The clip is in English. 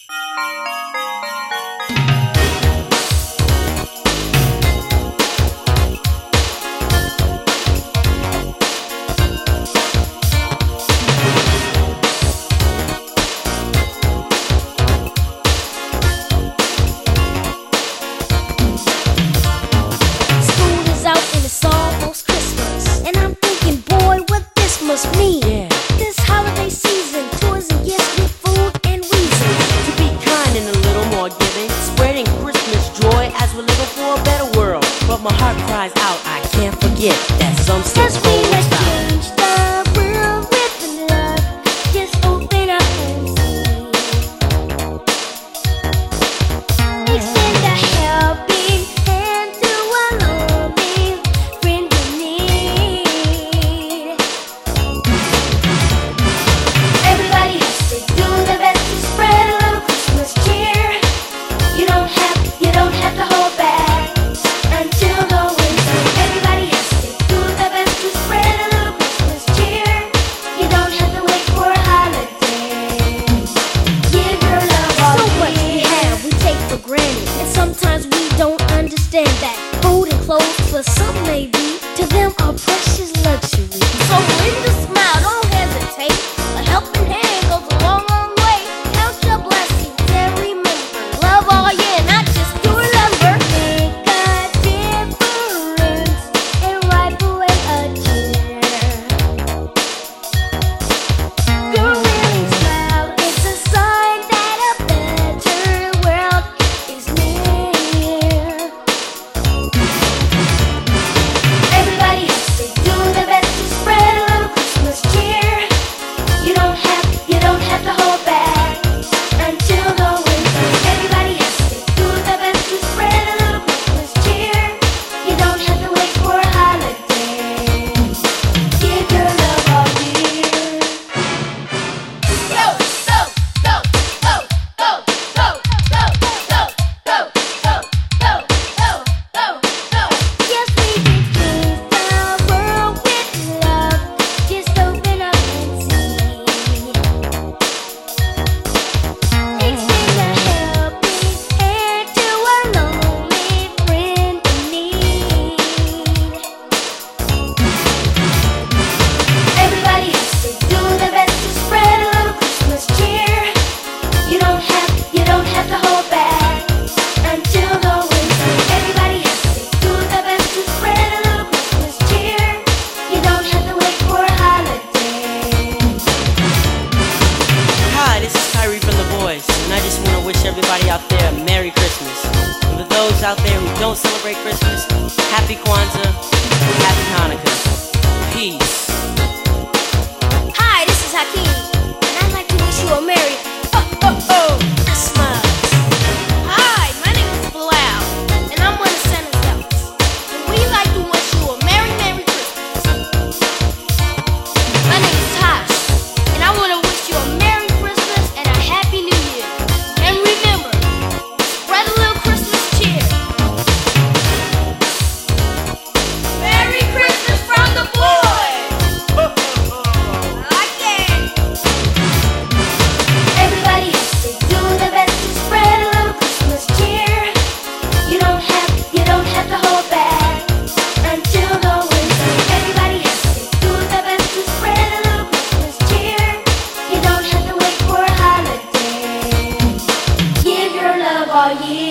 Me. Yeah. This holiday season, toys and gifts with food and reason to be kind and a little more giving, spreading Christmas joy as we're living for a better world. But my heart cries out, I can't forget that some still we must change the world with love. Just open up and see. Extend a helping hand to a lonely friend in need. Everybody has to do their best to spread a little Christmas cheer. You don't have to hold back until the winter. Everybody has to do their best to spread a little Christmas cheer. You don't have to wait for a holiday. Give your love all so much we have, we take for granted, and sometimes we don't understand that food and clothes for some may be, to them are precious luxury. So lend a smile, don't hesitate. A helping hand goes a long, long way. Count your blessings and remember, love all year, not just your number. Make a difference and wipe away a tear. Your willing smile is a sign that a better world is near. Everybody has to do their best to spread a little Christmas cheer. You don't have to hold back until the winter. Everybody has to do their best to spread a little Christmas cheer. You don't have to wait for a holiday. Give your love all year. Go, go, go, go, go, go, go, go, go, go, go, go, go, go. Yes, we can change the world with love. Just open up and see. Extend a helping hand to a lonely friend in need. Everybody has to do their best to spread a little Christmas cheer. You don't have to hold back until the winter. Everybody has to do their best to spread a little Christmas cheer. You don't have to wait for a holiday. Hi, this is Kyrie from The Boys, and I just want to wish everybody out there a Merry Christmas. And for those out there who don't celebrate Christmas, Happy Kwanzaa, Happy Hanukkah. Peace. Hi, this is Hakeem, and I'd like to wish you a Merry Christmas. Hi, my name is Bilal, and I'm one of Santa's elves. And we'd like to wish you a Merry Christmas. My name is Tosh, and I want to wish you a Merry Christmas and a Happy New Year. And remember, spread a little Christmas cheer. Merry Christmas from The Boys. Again. Everybody has to do their best to spread a little Christmas cheer. You don't have to hold back until the winter. Everybody has to do their best to spread a little Christmas cheer. You don't have to wait for a holiday. Give your love all year.